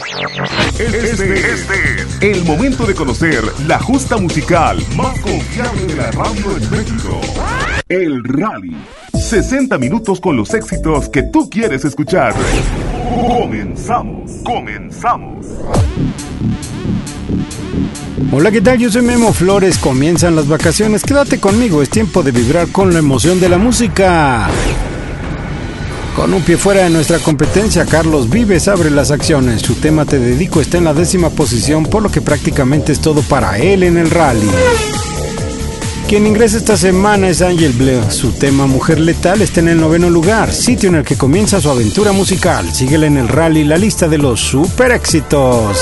Este es el momento de conocer la justa musical más confiable de la radio en México. El Rally. 60 minutos con los éxitos que tú quieres escuchar. Comenzamos. Hola, ¿qué tal? Yo soy Memo Flores. Comienzan las vacaciones. Quédate conmigo, es tiempo de vibrar con la emoción de la música. Con un pie fuera de nuestra competencia, Carlos Vives abre las acciones. Su tema Te Dedico está en la 10ª posición, por lo que prácticamente es todo para él en el rally. Quien ingresa esta semana es Ángel Bleu. Su tema Mujer Letal está en el 9º lugar, sitio en el que comienza su aventura musical. Síguela en el rally, la lista de los super éxitos.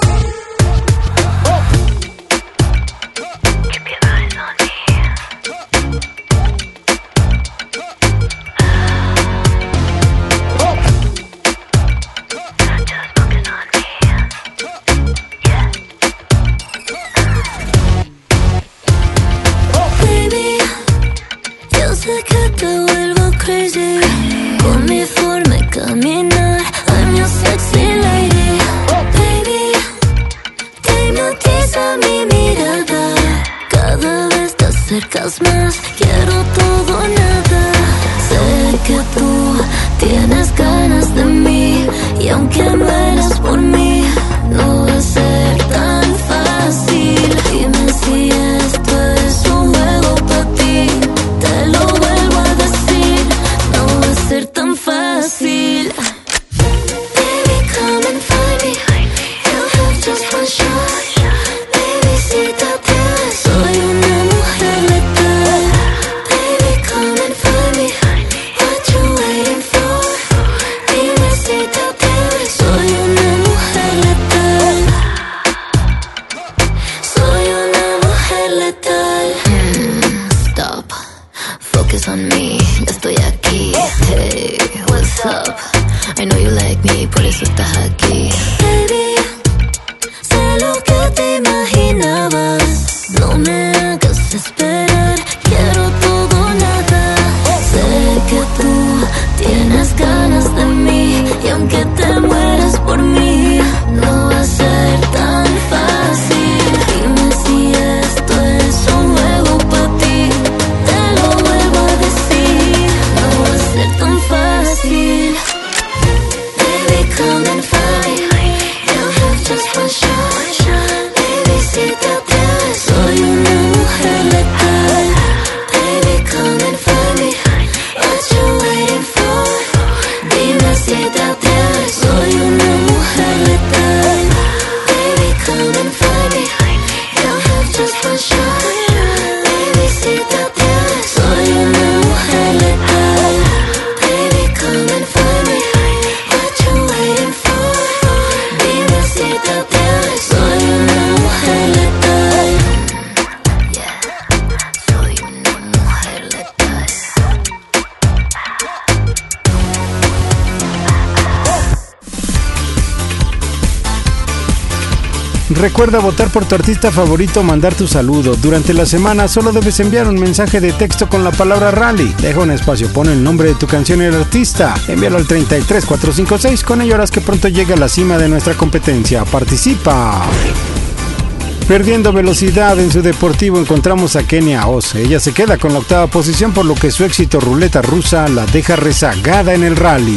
Recuerda votar por tu artista favorito o mandar tu saludo. Durante la semana solo debes enviar un mensaje de texto con la palabra rally. Deja un espacio, pon el nombre de tu canción y el artista. Envíalo al 33456. Con ello harás que pronto llegue a la cima de nuestra competencia. ¡Participa! Perdiendo velocidad en su deportivo encontramos a Kenia Oz. Ella se queda con la 8ª posición, por lo que su éxito Ruleta Rusa la deja rezagada en el rally.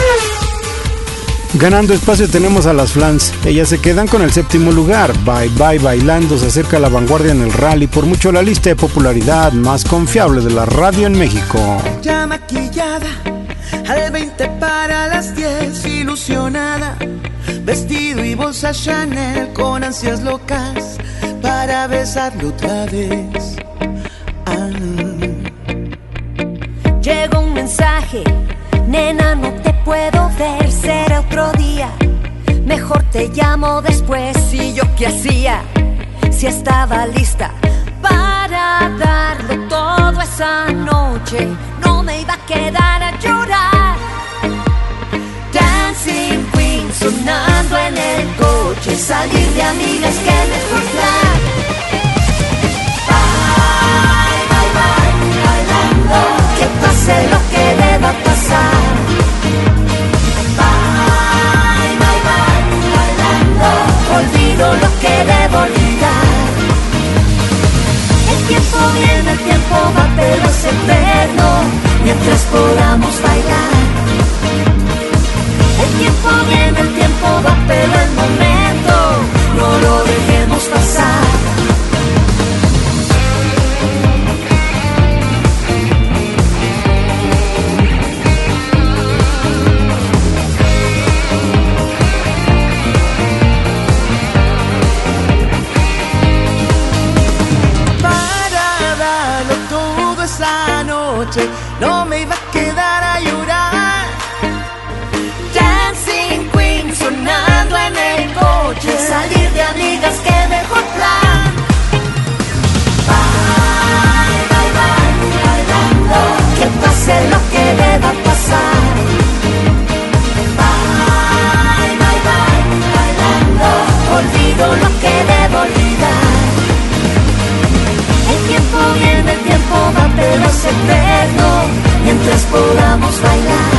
Ganando espacio tenemos a las Flans. Ellas se quedan con el 7º lugar. Bye Bye Bailando se acerca a la vanguardia en el rally, por mucho la lista de popularidad más confiable de la radio en México. Ya maquillada, al 20 para las 10, ilusionada, vestido y bolsa Chanel, con ansias locas para besarlo otra vez. Llegó un mensaje: nena, no te puedo ver, será otro día. Mejor te llamo después. ¿Y yo qué hacía? Si estaba lista para darlo todo esa noche, no me iba a quedar a llorar. Dancing Queen sonando en el coche, salir de amigas, que mejor plan. Bye, bye, bye, bailando, que pase lo que deba pasar. Bye, bye, bye, podamos bailar. El tiempo viene, el tiempo va, pero el momento no lo dejemos pasar. No me iba a quedar a llorar. Dancing Queen sonando en el coche, salir de amigas, qué mejor plan. Bye, bye, bye, bailando, que pase lo que deba pasar. Bye, bye, bye, bailando, olvido lo que debo olvidar. El tiempo viene, el tiempo va, pero es eterno, mientras podamos bailar.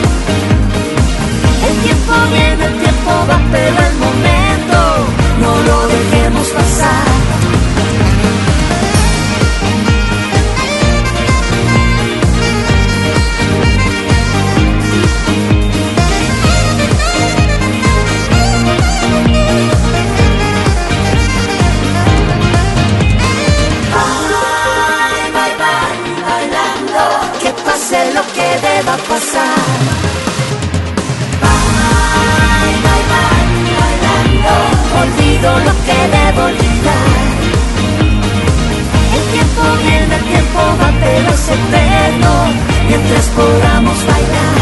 El tiempo viene, el tiempo va, pero el momento no lo dejemos pasar. Sé lo que deba pasar. Bye, bye, bye, bailando, olvido lo que debo olvidar. El tiempo viene, el tiempo va, pero es eterno, mientras podamos bailar.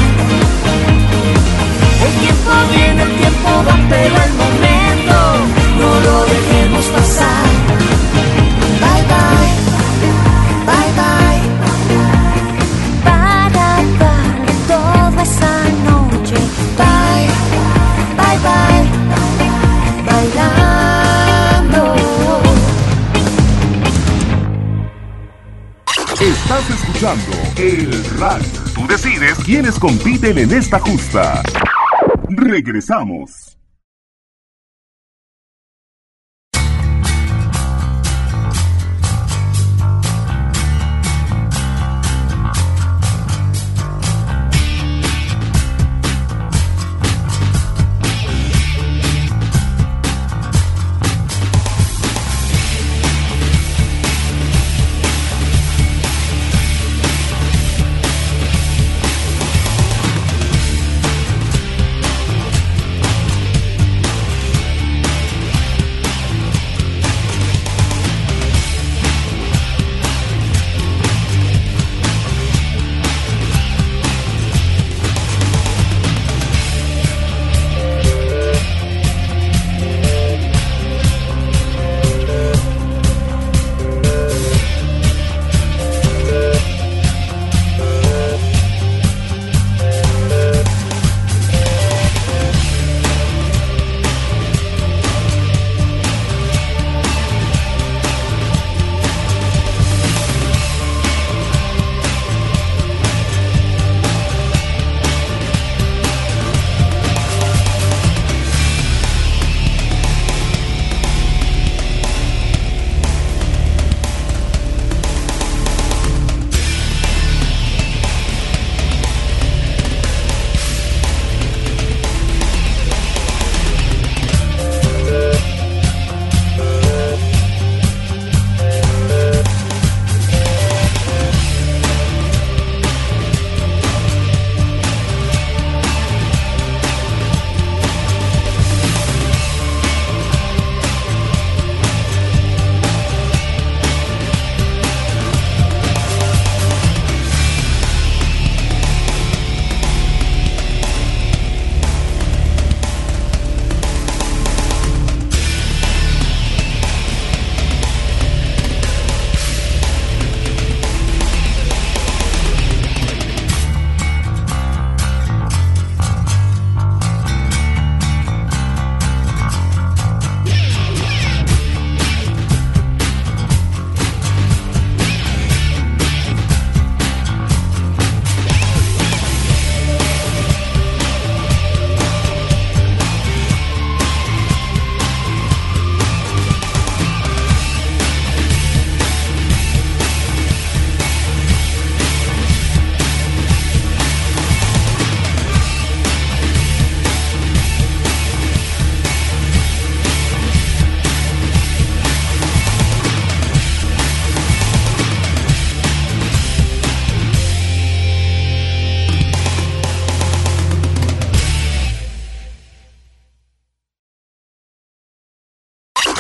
El tiempo viene, el tiempo va, pero el momento no lo dejemos pasar. Bye, bye, bye, bye. Esa noche, bye, bye, bye, bailando. Estás escuchando El Rally. Tú decides quiénes compiten en esta justa. Regresamos.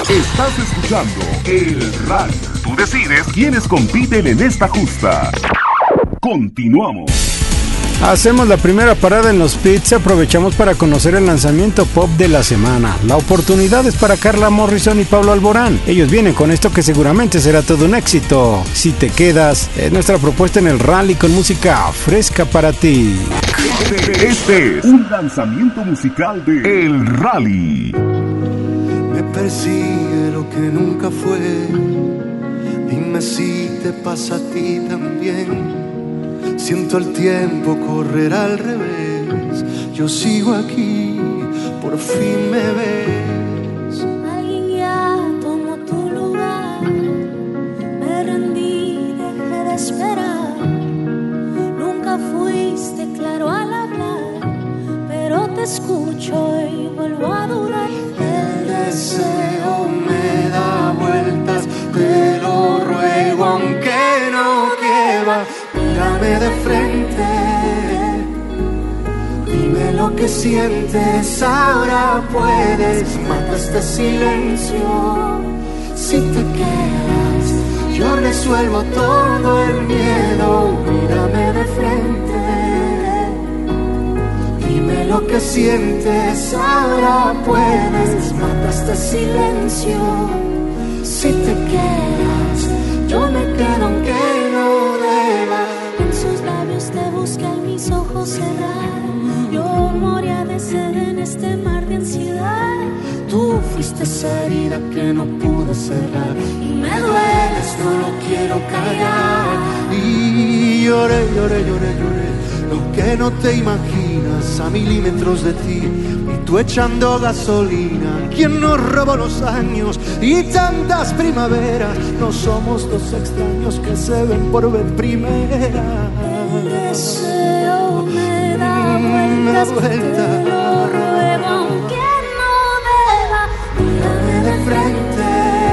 Estás escuchando El Rally. Tú decides quiénes compiten en esta justa. Continuamos. Hacemos la primera parada en los pits, aprovechamos para conocer el lanzamiento pop de la semana. La oportunidad es para Carla Morrison y Pablo Alborán. Ellos vienen con esto que seguramente será todo un éxito. Si te quedas, es nuestra propuesta en el rally con música fresca para ti. Este es un lanzamiento musical de El Rally. Me persigue lo que nunca fue. Dime si te pasa a ti también. Siento el tiempo correr al revés. Yo sigo aquí, por fin me ves. Alguien ya tomó tu lugar. Me rendí, dejé de esperar. Nunca fuiste claro al hablar, pero te escucho y vuelvo a dudar. El deseo me da vueltas, te lo ruego aunque no quiera. Mírame de frente, dime lo que sientes, ahora puedes. Mata este silencio, si te quedas, yo resuelvo todo el miedo. Mírame de frente, dime lo que sientes, ahora puedes. Mata este silencio, si te quedas, yo me quedo aunque no deba. En sus labios te busqué, en mis ojos cerrar. Yo moría de sed en este mar de ansiedad. Tú fuiste esa herida que no pude cerrar. Y me dueles, no lo quiero callar. Y lloré, lloré, lloré, lloré. Lo que no te imaginas, a milímetros de ti. Y tú echando gasolina. ¿Quién nos robó los años y tantas primaveras? No somos dos extraños que se ven por vez primera. el deseo me da vueltas, te lo ruego aunque no deba. Mírame de frente,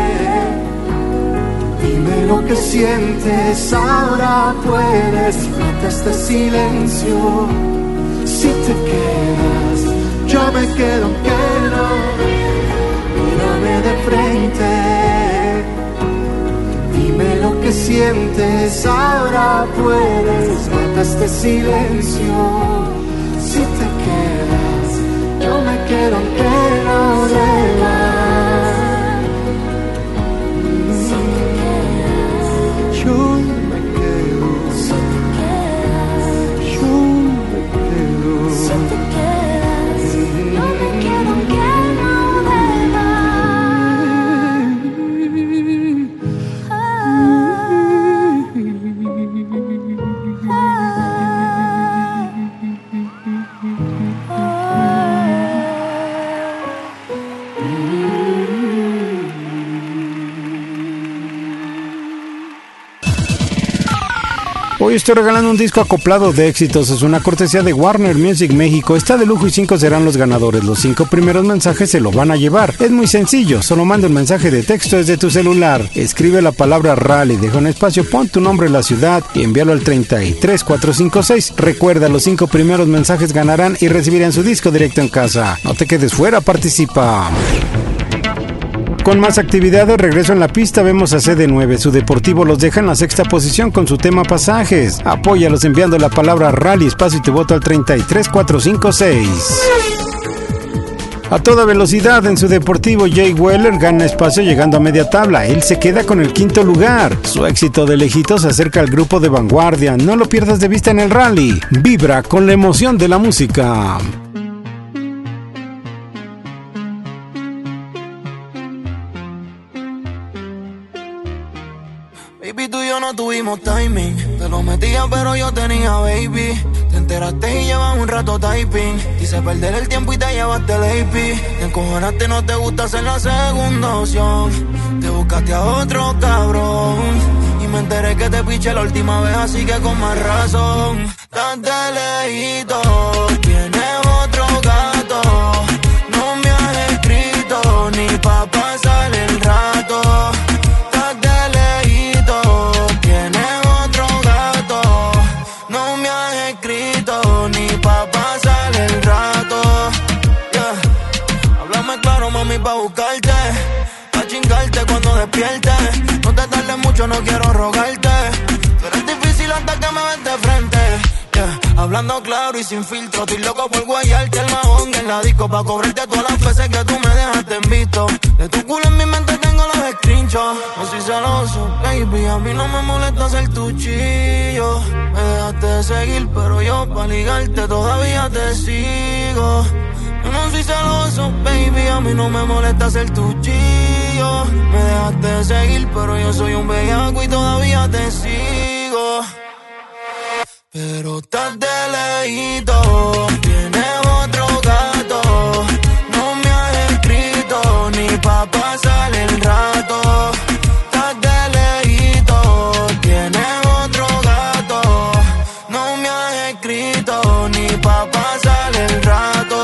dime lo que sientes, ahora puedes. Mata este silencio, si te quedas, yo me quedo aunque no. Mírame de frente, dime lo que sientes, ahora puedes. Mata este silencio, si te quedas, yo me quedo aunque no deba. Yo me quedo, Si te quedas, yo me quedo. si te quedas, yo me quedo aunque no deba. Hoy estoy regalando un disco acoplado de éxitos, es una cortesía de Warner Music México, está de lujo y 5 serán los ganadores, los 5 primeros mensajes se lo van a llevar, es muy sencillo, solo manda un mensaje de texto desde tu celular, escribe la palabra Rally, deja un espacio, pon tu nombre, la ciudad y envíalo al 33456, recuerda los 5 primeros mensajes ganarán y recibirán su disco directo en casa, no te quedes fuera, participa. Con más actividades, regreso en la pista, vemos a CD9. Su Deportivo los deja en la 6ª posición con su tema Pasajes. Apóyalos enviando la palabra Rally, espacio y tu voto al 33456. A toda velocidad en su Deportivo, Jay Weller gana espacio llegando a media tabla. Él se queda con el 5º lugar. Su éxito de lejitos acerca al grupo de vanguardia. No lo pierdas de vista en el Rally. Vibra con la emoción de la música. Baby, tú y yo no tuvimos timing. Te lo metía pero yo tenía baby. Te enteraste y llevas un rato typing. Quise perder el tiempo y te llevaste el AP. Te encojonaste, no te gusta hacer la segunda opción. Te buscaste a otro cabrón. Y me enteré que te piché la última vez, así que con más razón. Tan de lejito, tienes otro gato. No me has escrito ni pa' pasar el rato. Pa' buscarte, pa' chingarte cuando despiertes. No te tardes mucho, no quiero rogarte. Tú eres difícil hasta que me ves de frente. Hablando claro y sin filtro, estoy loco por guayarte el mahón en la disco pa' cobrarte todas las veces que tú me dejaste en visto. De tu culo en mi mente tengo los screenshots. No soy celoso, baby, a mí no me molesta ser tu chillo. Me dejaste de seguir, pero yo pa' ligarte todavía te sigo. Yo no soy celoso, baby, a mí no me molesta ser tu chillo. Me dejaste de seguir, pero yo soy un bellaco y todavía te sigo. Pero estás de lejito, tienes otro gato. No me has escrito ni pa' pasar el rato. Estás de lejito, tienes otro gato. No me has escrito ni pa' pasar el rato.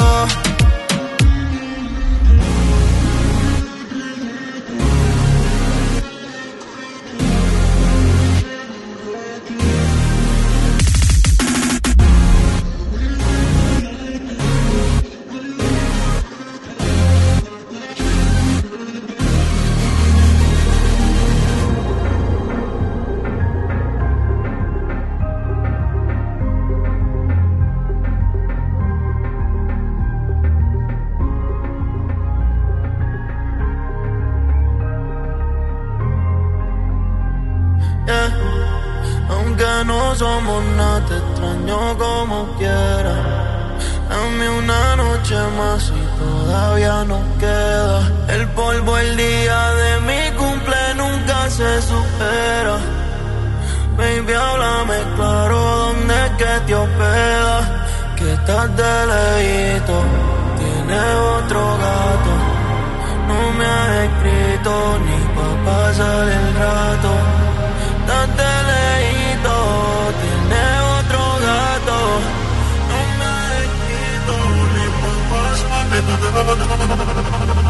Aunque no somos nada, te extraño como quiera. Dame una noche más y todavía nos queda. El polvo el día de mi cumple nunca se supera. Baby, háblame claro, ¿dónde es que te hospedas? Que estás de lejito, tienes otro gato. No me has escrito ni pa' pasar el rato. Estás de lejito, tienes otro gato. No me has escrito ni pa' pasar el rato.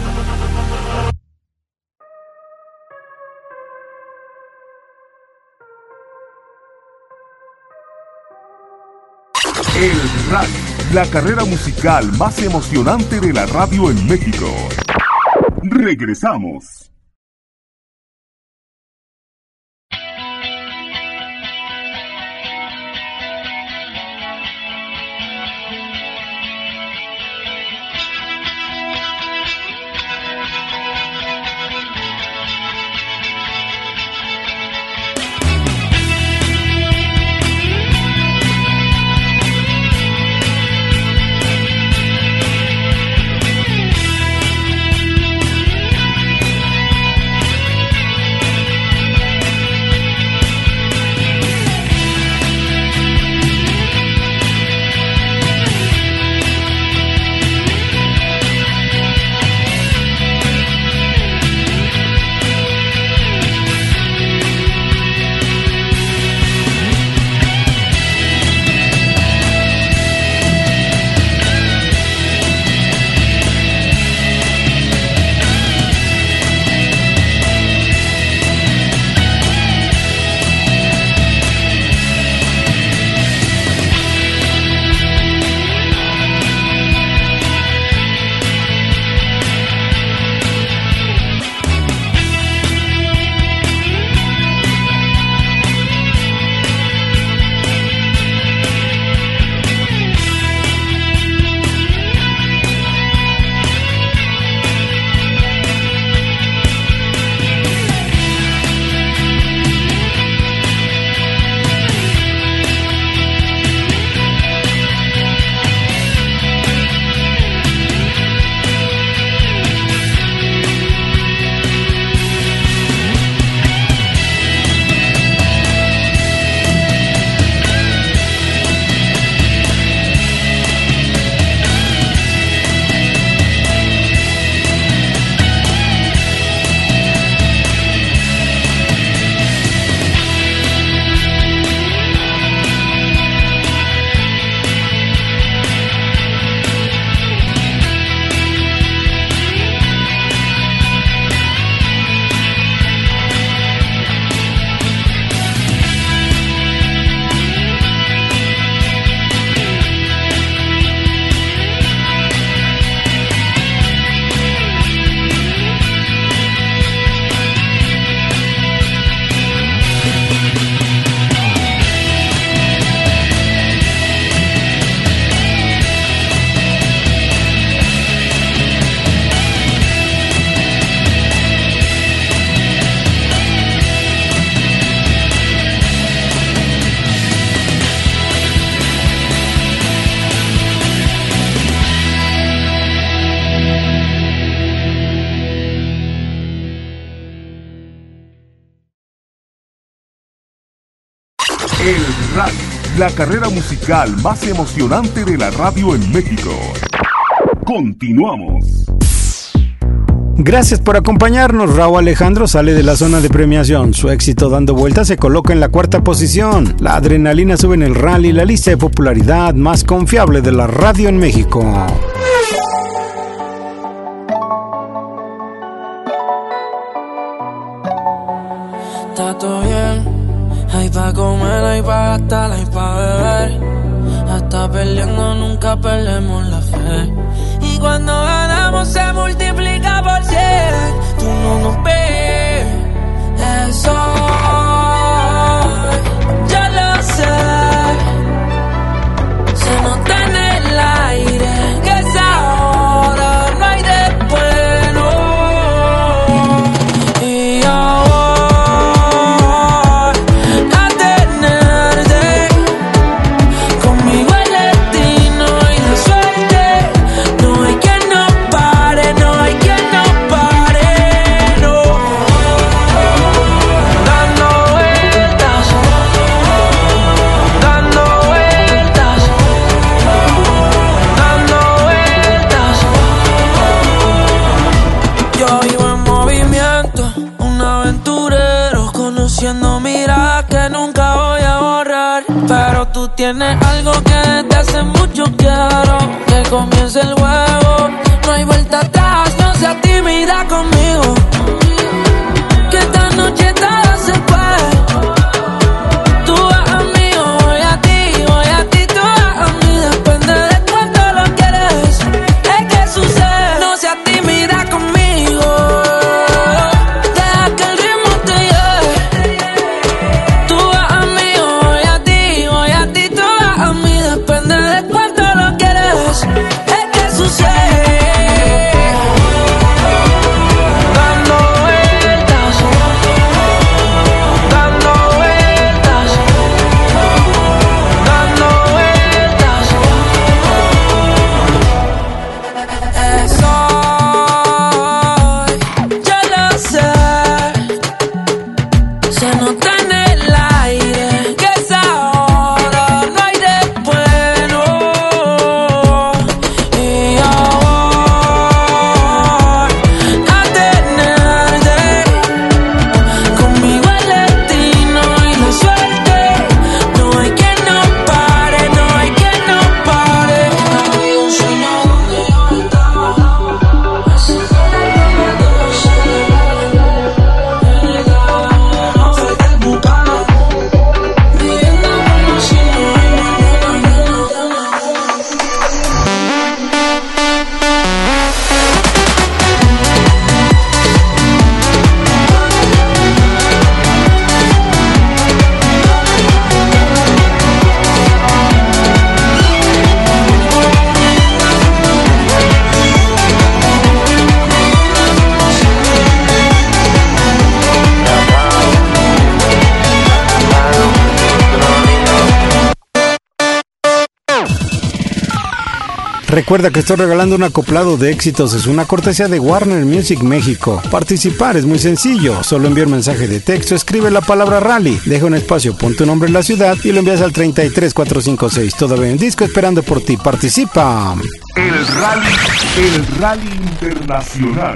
El Rally, la carrera musical más emocionante de la radio en México. Regresamos. El Rally, la carrera musical más emocionante de la radio en México. Continuamos. Gracias por acompañarnos. Rauw Alejandro sale de la zona de premiación. Su éxito Dando Vueltas se coloca en la 4ª posición. La adrenalina sube en el Rally, la lista de popularidad más confiable de la radio en México. Está todo bien, hay pa' comer, hay pa' gastar, hay pa' beber. Hasta peleando nunca perdemos la fe. Y cuando ganamos se multiplica por 100. Tú no nos ves, eso yo lo sé. Se nota en el aire que es ahora, no hay después, no. Y yo mira que nunca voy a borrar, pero tú tienes algo que desde hace mucho quiero que comience el juego. No hay vuelta atrás, no seas tímida conmigo, que esta noche todo se puede. Tú vas a mí, yo voy a ti, tú vas a mí. Depende de cuánto lo quieres, es que sucede. No seas tímida conmigo, deja que el ritmo te lleve. Tú vas a mí, yo voy a ti, tú vas a mí. Depende de cuánto lo quieres, es que sucede. Recuerda que estoy regalando un acoplado de éxitos, es una cortesía de Warner Music México. Participar es muy sencillo, solo envía un mensaje de texto, escribe la palabra Rally, deja un espacio, pon tu nombre en la ciudad y lo envías al 33456. Todavía en disco esperando por ti, participa. El Rally Internacional.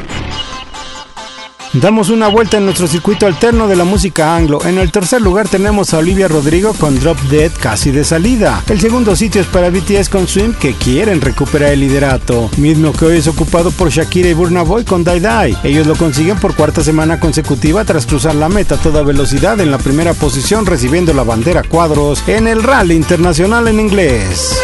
Damos una vuelta en nuestro circuito alterno de la música anglo. En el tercer lugar tenemos a Olivia Rodrigo con Drop Dead, casi de salida. El segundo sitio es para BTS con Swim, que quieren recuperar el liderato, mismo que hoy es ocupado por Shakira y Burna Boy con Die Die. Ellos lo consiguen por 4ª semana consecutiva tras cruzar la meta a toda velocidad en la primera posición, recibiendo la bandera cuadros en el Rally Internacional en inglés.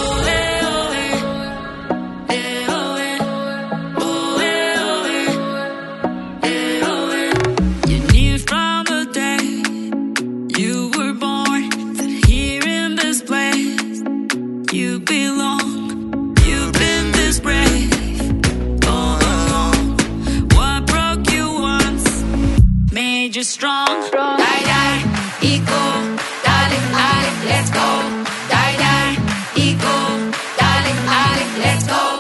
Strong, die, die, equal, darling, darling, let's go. Die, die, equal, darling, darling, let's go.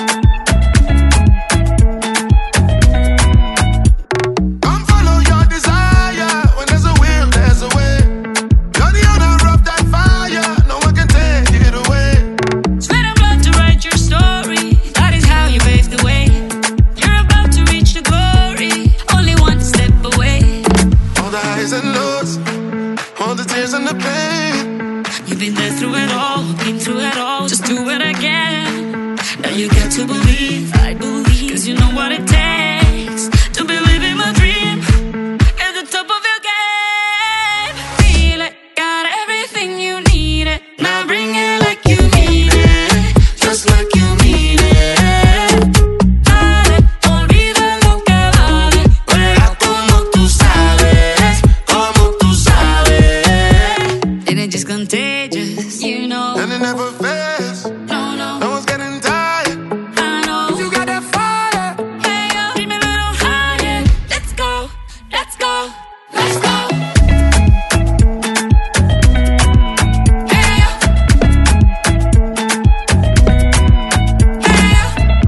Come follow your desire. to believe, I believe, cause you know what it takes to be living my dream at the top of your game. Feel it, got everything you need it. Now bring it like you mean it, just like you mean it. Dale, olvida lo que vale, juega como tú sabes, como tú sabes. And it's just contagious, you know. And it never fails. No, no. No one's getting tired. I know. You got that fire. Hey, yo, bring me a little higher. Let's go, let's go, let's go. Hey, yo. Hey, yo.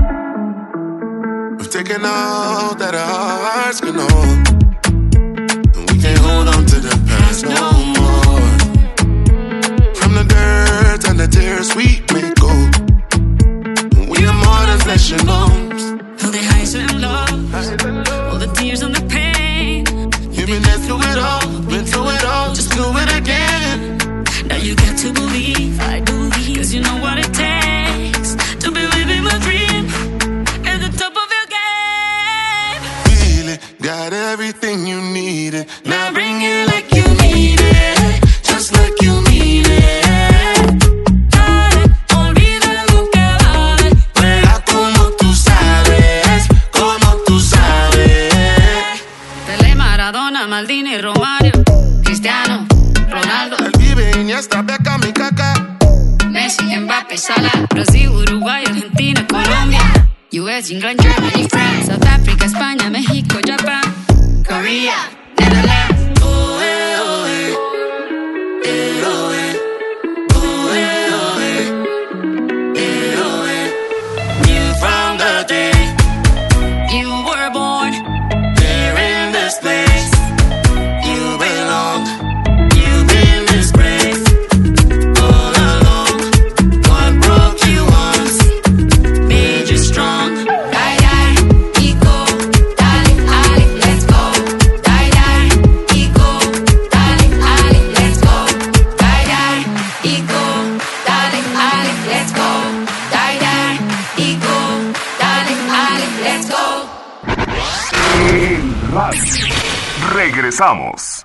We've taken all that our hearts can hold, and we can't hold on to the past no more. From the dirt and the tears we may go, we are more than flesh and bones. All the highs and lows, all the tears and the pain. You've been there through it all, been through it all, just do it again. Now you got to believe, I believe, cause you know what it takes to be living my dream at the top of your game. Feel it, got everything you needed. Now bring it like you need it, just like you mean it. Dale, olvida lo que vale, Juega como tú sabes, como tú sabes. Pelé, Maradona, Maldini, Romario, Cristiano, Ronaldo, El Vive, Iniesta, Beckham y Kaká. Messi, Mbappé, Salah, Brasil, Uruguay, Argentina, Colombia, US, England, Germany, France, South Africa, España, México, Japan, Korea, Netherlands. Oh, eh, oh, eh. Eh, oh, eh. Oh, eh, oh, eh. Eh, oh, eh. You from the day you were born, There in this place, you belong. You've been disgraced all along. What broke you once made you strong. Die, die, ego, dale, ale, let's go. Die, die, ego, dale, ale, let's go. Die, die, ego, dale, ale, let's go. Die, die, ego, dale, ale, let's go. El Rally. Regresamos.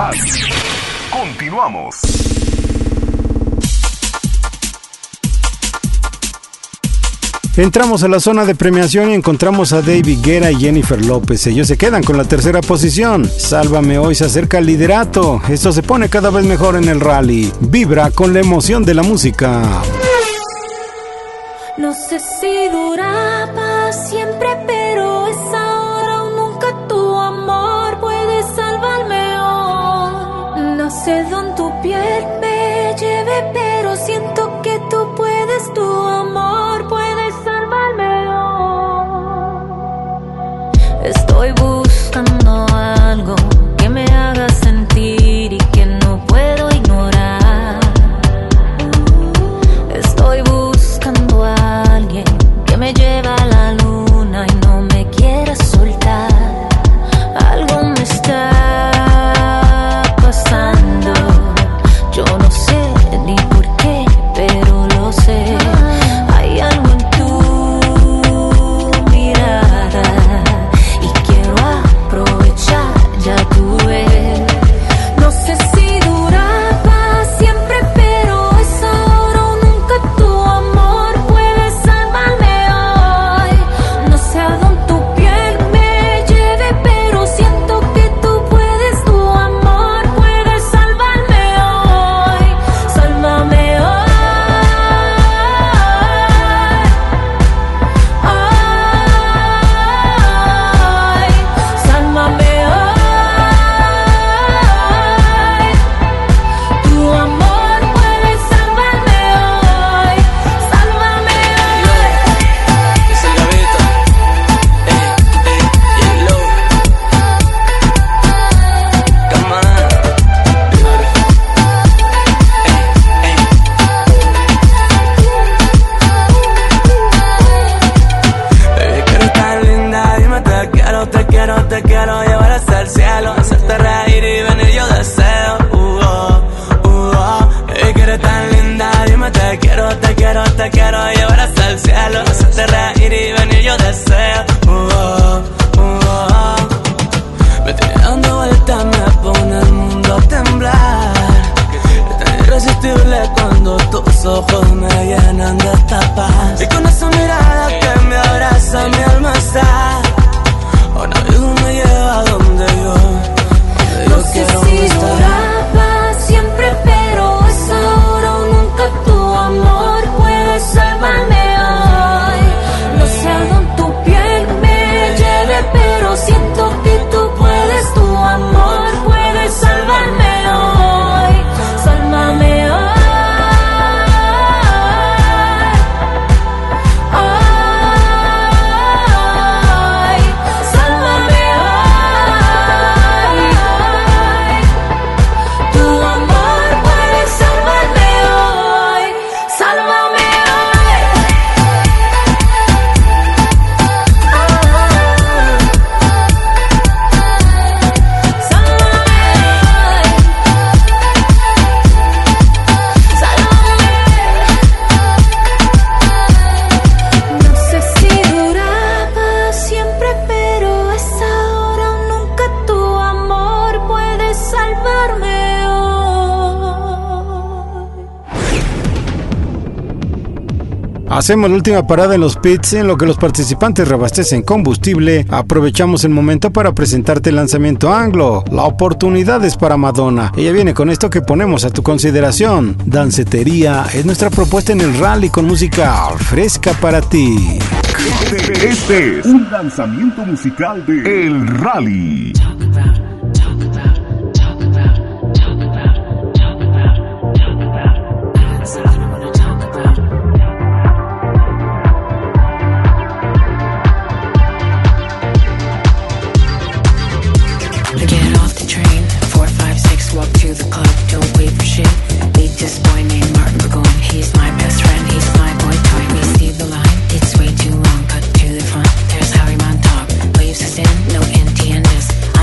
Rally. Continuamos. Entramos a la zona de premiación y encontramos a David Guetta y Jennifer López. Ellos se quedan con la tercera posición. Sálvame hoy se acerca al liderato. Esto se pone cada vez mejor en el rally. Vibra con la emoción de la música. No sé si dura para siempre, pero es ahora o nunca. Tu amor puede salvarme hoy. No sé dónde tu piel me lleve, pero siento que tú puedes. Tu amor puede salvarme hoy. Estoy buscando algo que me haga sentir y que no puedo ignorar. Estoy buscando a alguien que me lleva a la luna y no me quiera soltar. Algo me está pasando, yo no sé ni por qué, pero lo sé. Hay algo en tu mirada y quiero aprovechar, ya tú ves. No sé si dura para siempre, pero es ahora o nunca. Tu amor puede salvarme hoy. No sé a dónde tu piel me lleve, pero siento que tú puedes. Tu amor puede salvarme hoy. Sálvame hoy. Sálvame hoy. Tu amor puede salvarme hoy. Sálvame hoy. Esa es la beta. Yellow. Come on. Baby, que eres tan linda, dime te quiero llevar hasta el cielo, hacerte reír y venir yo deseo. Baby, que eres tan linda, dime te quiero llevar hasta el cielo, hacerte reír y venir yo deseo. Me tiene dando vueltas, me pone el mundo a temblar. Es tan irresistible cuando tus ojos me llenan de esta paz. Y con esa mirada que me abraza, mi alma está. Una vida me lleva a donde yo No sé quiero si estar. dura para siempre, pero es ahora o nunca. Tu amor puede salvarme hoy. No sé a dónde tu piel me lleve, pero siento que tú puedes. Tu amor puede salvarme hoy. Sálvame hoy. Sálvame hoy. Tu amor puede salvarme hoy. Sálvame hoy. No sé si dura para siempre, pero es ahora o nunca. Tu amor puede salvarme hoy. Hacemos la última parada en los pits en lo que los participantes reabastecen combustible. Aprovechamos el momento para presentarte el lanzamiento anglo. La oportunidad es para Madonna. Ella viene con esto que ponemos a tu consideración. Dancetería es nuestra propuesta en el rally con música fresca para ti. Este es un lanzamiento musical de El Rally. Get off the train, 4, 5, 6, walk to the club, don't wait for shit. Meet this boy named Martin Burgoyne, he's my best friend, he's my boy toy. We see the line, it's way too long, cut to the front, there's Harry Montauk. Waves us in, no NT and this,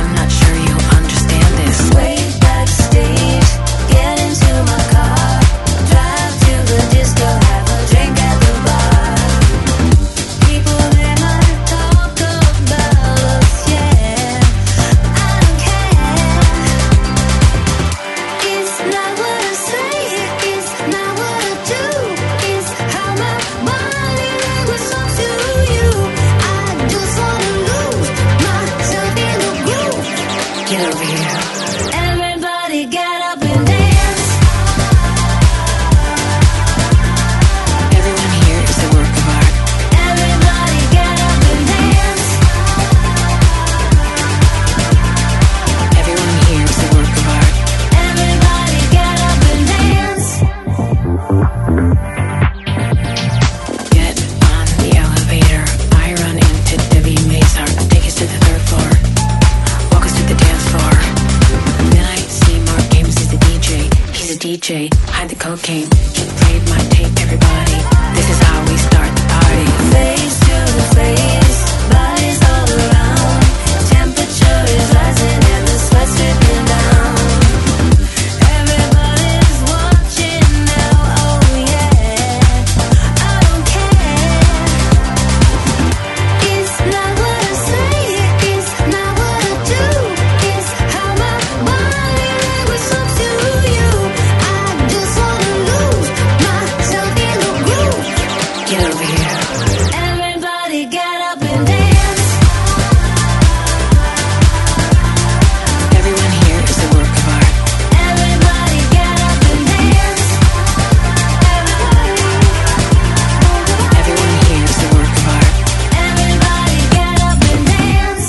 DJ, hide the cocaine. He played my tape, everybody. This is how we start the party. Face to face, bodies all around. Temperature is rising and the sweat's dripping down. Everybody's watching now, oh yeah. I don't care. It's not what I say, it's not what I do. It's how my body language looks to you. I just wanna lose myself in the groove. Get over here. Everybody get up and dance. Everyone here is a work of art. Everybody get up and dance. Everyone here is a work of art. Everybody get up and dance.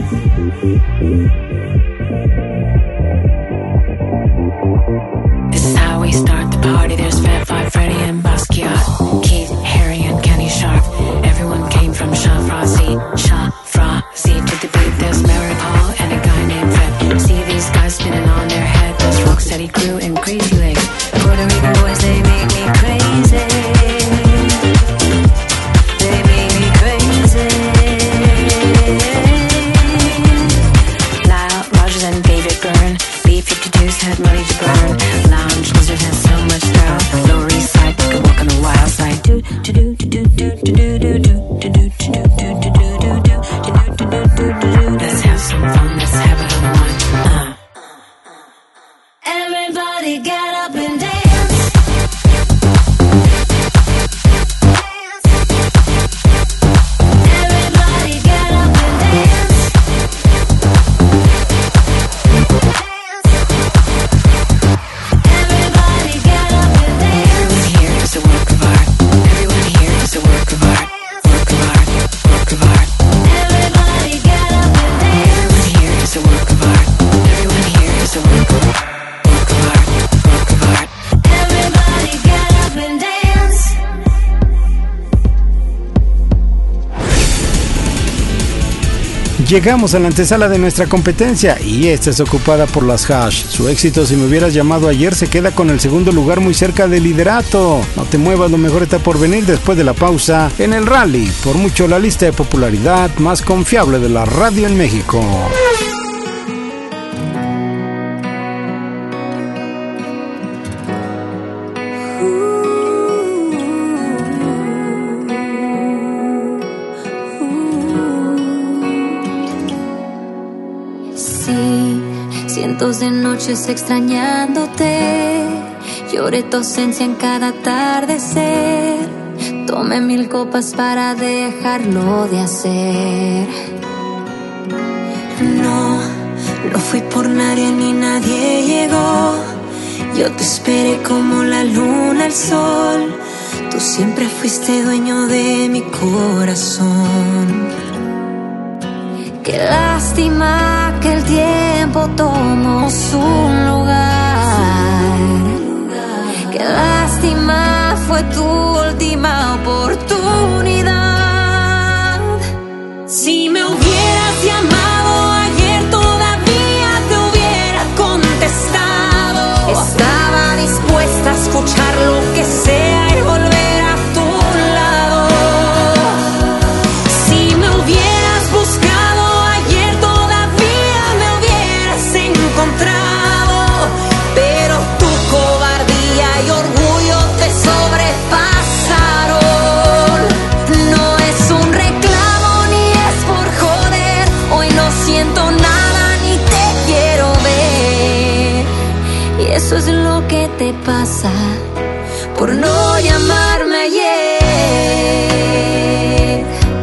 This is how we start the party. There's Fat Five Freddy and Basquiat, Keith, Harry and Kenny Sharp. Everyone came from Shafrazi to the beat. There's Merrick Hall and a guy named Fred. See these guys spinning on their head. There's Rocksteady Crew and Crazy Legs. Puerto Rican boys, they make me crazy. They make me crazy. Lyle Rogers and David Byrne. B-52s had money to burn. Lounge Lizard has so much style. Lower East Side, take a walk on the wild side. Do do do do do do do do do do do do do do do do do. Let's have some fun. Let's have a little fun. Everybody get up and dance. Everybody get up and dance. Everybody get up and dance. Everyone here is a work of art. Everyone here is a work of art. Work of art. Work of art. Everybody get up and dance. Everyone here is a work of art. Everyone here is a work of art. Work of art. Work of art. Everybody get up and dance. Llegamos a la antesala de nuestra competencia y esta es ocupada por las Hash. Su éxito Si me hubieras llamado ayer se queda con el segundo lugar muy cerca del liderato. No te muevas, lo mejor está por venir después de la pausa en el Rally. Por mucho la lista de popularidad más confiable de la radio en México. Sí, cientos de noches extrañándote. Lloré tu ausencia en cada atardecer. Tomé 1000 copas para dejarlo de hacer. No, no fui por nadie ni nadie llegó. Yo te esperé como la luna al sol. Tú siempre fuiste dueño de mi corazón. Qué lástima que el tiempo tomó su lugar. Qué lástima fue tu última oportunidad. Si me hubieras llamado ayer todavía te hubiera contestado. Estaba dispuesta a escuchar lo que sea y volver a tu lado. Si me hubieras buscado ayer todavía me hubieras encontrado. Pero tu cobardía y orgullo te sobrepasaron. No es un reclamo ni es por joder. Hoy no siento nada ni te quiero ver. Y eso es lo que te pasa por no llamarme ayer.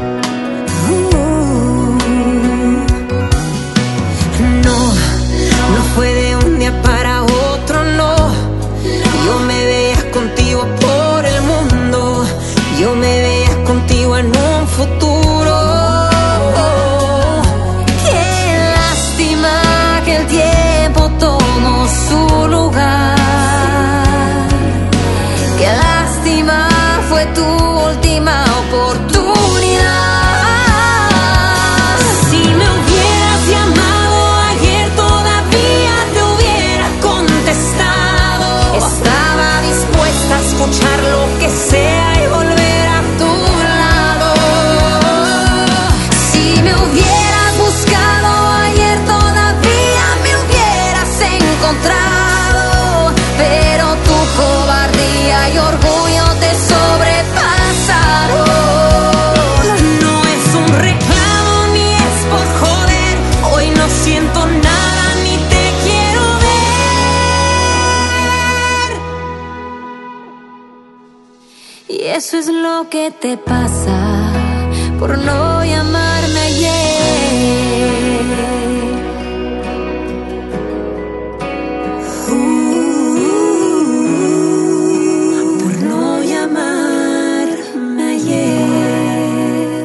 No, no fue de un día para otro, no. Yo me veía contigo por el mundo. Yo me veía contigo en un futuro. Qué lástima que el tiempo tomó su lugar. Qué lástima fue tu última oportunidad. eso es lo que te pasa por no llamarme ayer. Por no llamarme ayer.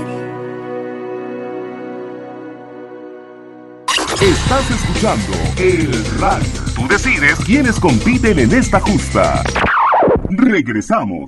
Estás escuchando El Rally. Tú decides quiénes compiten en esta justa. Regresamos.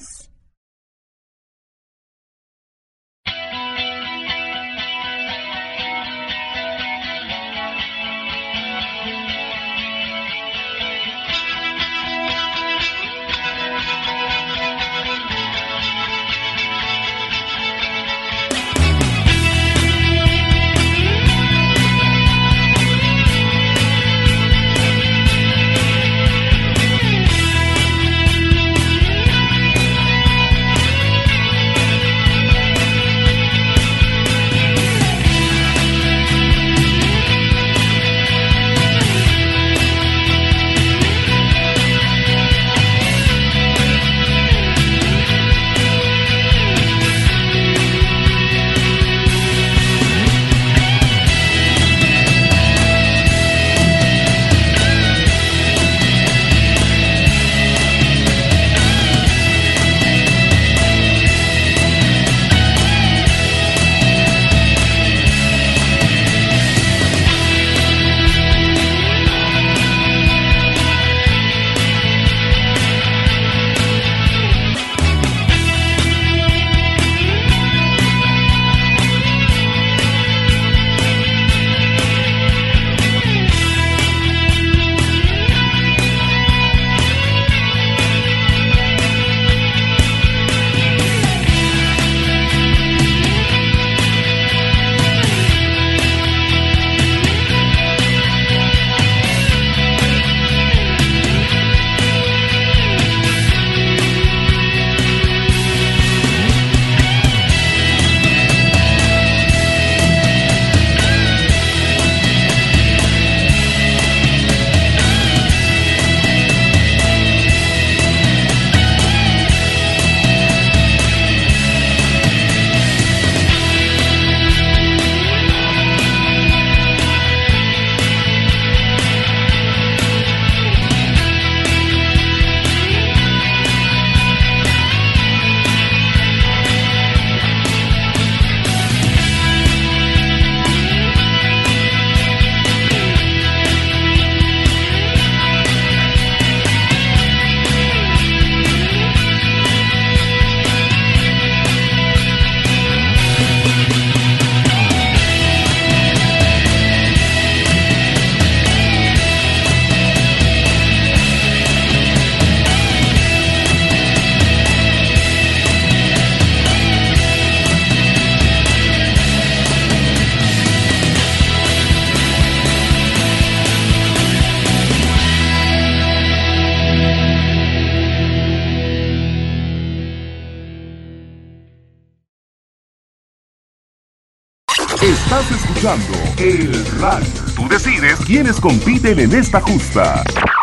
Estás escuchando El Rally. Tú decides quiénes compiten en esta justa.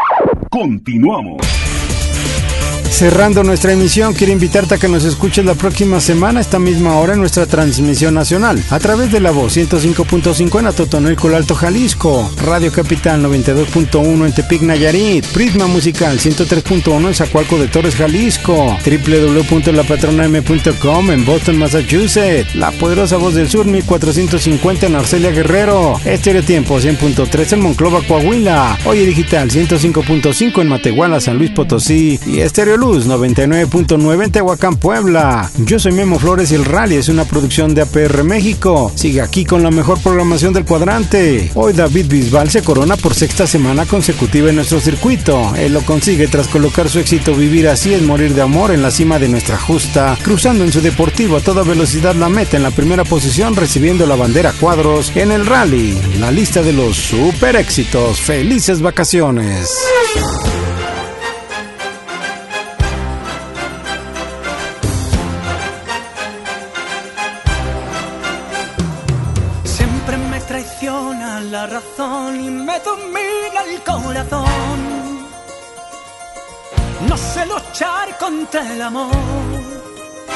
Continuamos. Cerrando nuestra emisión, quiero invitarte a que nos escuches la próxima semana a esta misma hora en nuestra transmisión nacional, a través de La Voz 105.5 en Atotonilco, Alto Jalisco, Radio Capital 92.1 en Tepic, Nayarit, Prisma Musical 103.1 en Zacualco de Torres, Jalisco, www.lapatronam.com en Boston, Massachusetts, La Poderosa Voz del Sur 1450 en Arcelia, Guerrero, Estéreo Tiempo 100.3 en Monclova, Coahuila, Oye Digital 105.5 en Matehuala, San Luis Potosí y Estéreo Luz 99.9 en Tehuacán, Puebla. Yo soy Memo Flores y El Rally es una producción de APR México. Sigue aquí con la mejor programación del cuadrante. Hoy David Bisbal se corona por sexta semana consecutiva en nuestro circuito. Él lo consigue tras colocar su éxito Vivir Así es Morir de Amor en la cima de nuestra justa, cruzando en su deportivo a toda velocidad la meta en la primera posición, recibiendo la bandera cuadros en el Rally, la lista de los super éxitos. ¡Felices vacaciones! La razón y me domina el corazón. No sé luchar contra el amor.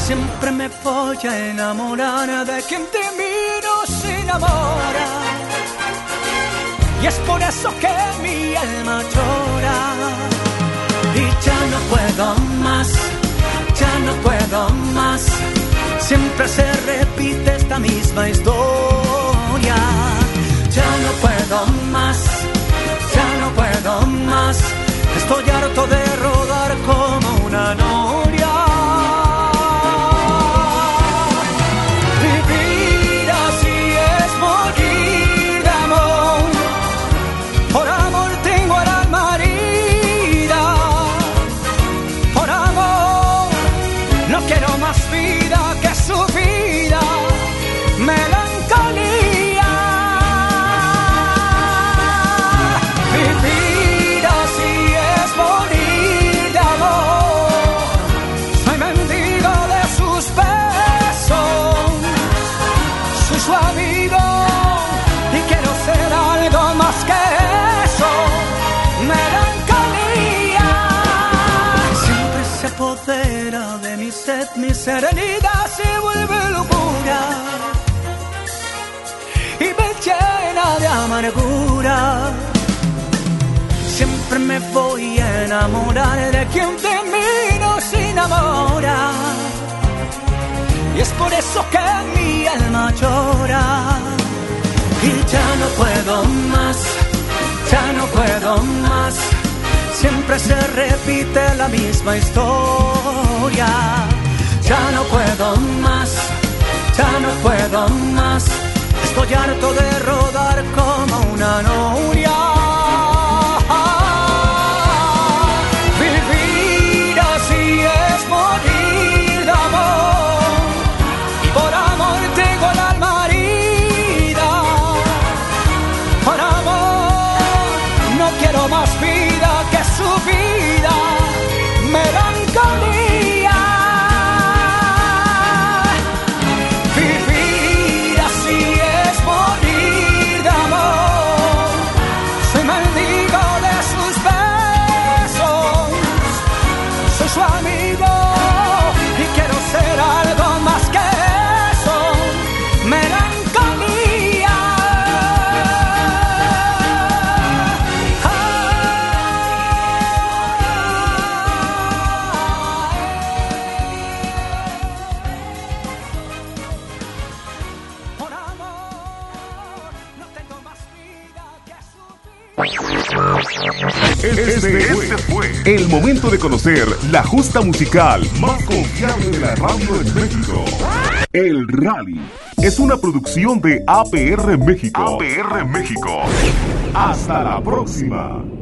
Siempre me voy a enamorar de quien de mí no se enamora. Y es por eso que mi alma llora. Y ya no puedo más, ya no puedo más. Siempre se repite esta misma historia. Ya no puedo más, ya no puedo más. Estoy harto de rodar como una noria. Vivir así es morir de amor. Por amor tengo el alma herida. Por amor no quiero más vida que su vida. Melancolía. Vivir así es morir de amor. Soy mendigo de sus besos. Soy su amigo y quiero ser algo más que eso. Melancolía. Siempre se apodera de mi sed, mi serenidad se vuelve locura y me llena de amargura. Siempre me voy a enamorar de quien de mí no se enamora. Y es por eso que mi alma llora. Y ya no puedo más, ya no puedo más. Siempre se repite la misma historia. Ya no puedo más, ya no puedo más. Estoy harto de rodar como una noria. Vivir así es morir de amor. Y por amor tengo el alma herida. Por amor no quiero más vida que su vida. Melancolía. Vivir así es morir de amor. Soy mendigo de sus besos. Soy su amigo y quiero ser algo más que eso. Melancolía. Por amor no tengo más vida que su vida. Este fue el momento de conocer la justa musical más confiable de la radio en México. El Rally es una producción de APR México. APR México. Hasta la próxima.